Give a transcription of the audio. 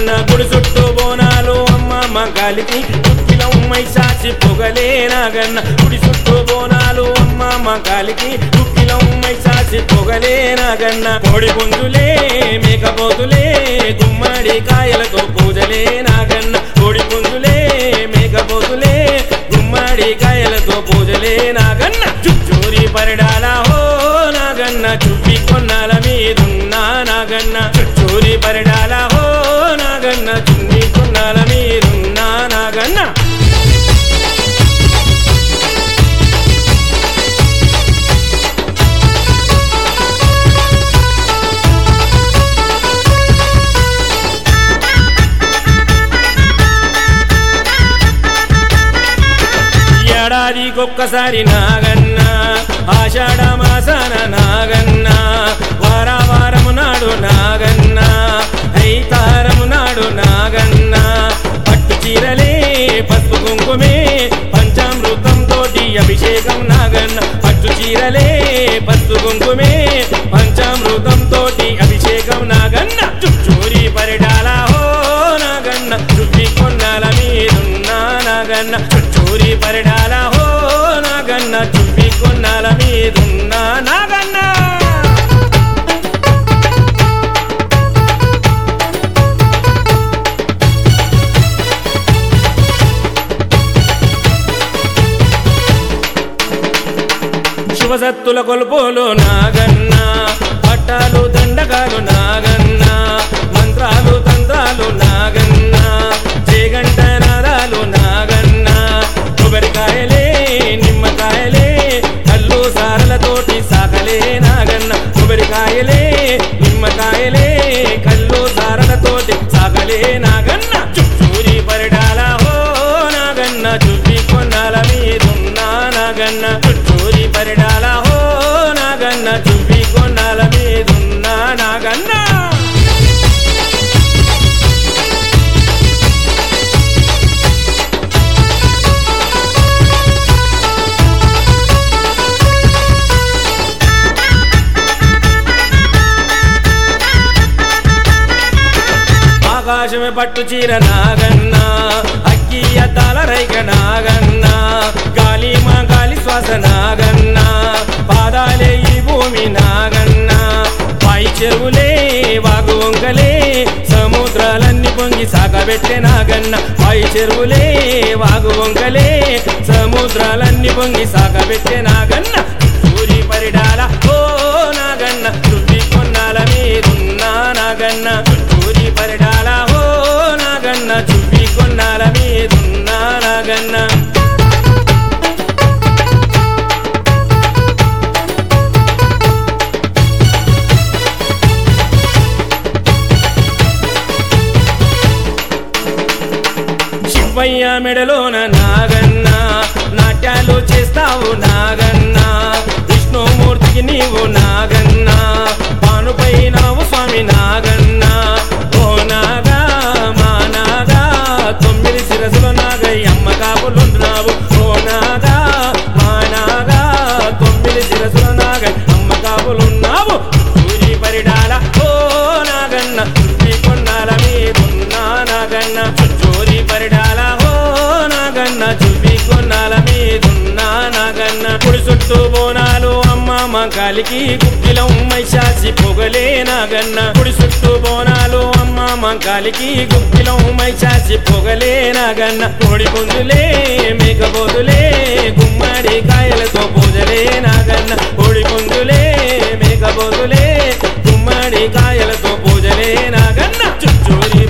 నాగన్న గుడి చుట్టూ బోనాలు అమ్మ మంకాలికి దుఃఖిలం మైసాచి పొగలే నాగన్న గుడి చుట్టూ బోనాలు అమ్మ మంకాలికి దుఃఖిలం మైసాచి పొగలే నాగన్న కోడి పుంజులే మేకపోతులే గుమ్మడి కాయలతో పూజలే నాగన్న కోడి పుంజులే మేకపోతులే గుమ్మడి కాయలతో పూజలే నాగన్న చుట్టూరి పరిడాల హో నాగన్న చుప్పి కొన్నాల మీదున్నా నాగన్న చుట్టూరి పరిడాల హో నాగన్న చున్ని కొన్నాల మీదున్నా నాగన్న ఏడాదికొక్కసారి నాగన్న ఆషాఢ మాసాన నాగన్న వారము నాడు నాగన్న ఐతారము నాడు నాగన్న పట్టు చీరలే పసుపు కుంకుమే పంచామృతం తోటి అభిషేకం నాగన్న పట్టు చీరలే పసుపు కుంకుమే పంచామృతం తోటి అభిషేకం నాగన్న చుట్టూరి పరిడాల హో నాగన్న చుప్పి కొన్నాల మీదున్నా నాగన్న చుట్టూరి పరిడాల హో నాగన్న చుప్పి కొన్నాల మీదున్నా నాగన్న శుభసత్తుల కొలుపులు నాగన్న పట్టాలు దండకాలు నాగన్న మంత్రాలు తంత్రాలు నాగన్న చేగంట నాదాలు నాగన్న కొబ్బరికాయలే నిమ్మకాయలే కల్లు సారలతోటి సాకలే నాగన్న కొబ్బరికాయలే నిమ్మకాయలే కల్లు సారలతోటి సాకలే నాగన్న చుట్టూరి పరిడాల హో నాగన్న చుప్పి కొన్నాల మీదున్నా నాగన్న చుట్టూరి పరిడాల హో నాగన్న చుప్పి కొన్నాల మీదున్నా నాగన్న ఆకాశమే పట్టు చీర నాగన్న అక్కి అద్దాల రైక నాగన్న గాలి మా గాలి శ్వాస నాగన్న పాదాలే ఈ భూమి నాగన్న పాయి చెరువులే వాగు వంకలే సముద్రాలన్నీ పొంగి సాగబెట్టే నాగన్న పాయి చెరువులే వాగు వంకలే సముద్రాలన్నీ పొంగి సాగబెట్టే నాగన్న సూరి పరిడాల ఓ నాగన్న చుట్టి కొన్నాల మీదున్నా నాగన్న చుట్టూరి పరిడాల హో నాగన్న చుప్పి కొన్నాల మీదున్నా నాగన్న శివయ్య మెడలోన నాగన్న నాట్యాలు చేస్తావు నాగన్న విష్ణుమూర్తికి నీవు నాగన్న పానుపై నావు స్వామి నాగన్న ఓ నాగా మా నాగా 9 శిరసులు నాగయ్యమ్మ కాపులున్నావు ఓ నాగా మా నాగా 9 శిరసులు నాగయ్యమ్మ కాపులున్నావు సూరి పరిడాల ఓ నాగన్న చుప్పి కొన్నాల మీదున్నా నాగన్న చుట్టూరి పరిడాల ఓ నాగన్న చుప్పి కొన్నాల మీదున్నా నాగన్న గుడి చుట్టూ బోనాలు అమ్మ మంకాలికి గుప్పిలం మైసాచి పొగలే నాగన్న గుడి చుట్టూ బోనాలు అమ్మ మంకాలికి గుప్పిలం మైసాచి పొగలే నాగన్న కోడి పుంజులే మేకపోతులే గుమ్మడి కాయలతో పూజలే నాగన్న కోడి పుంజులే మేకపోతులే గుమ్మడి కాయలతో పూజలే నాగన్న చుట్టూరి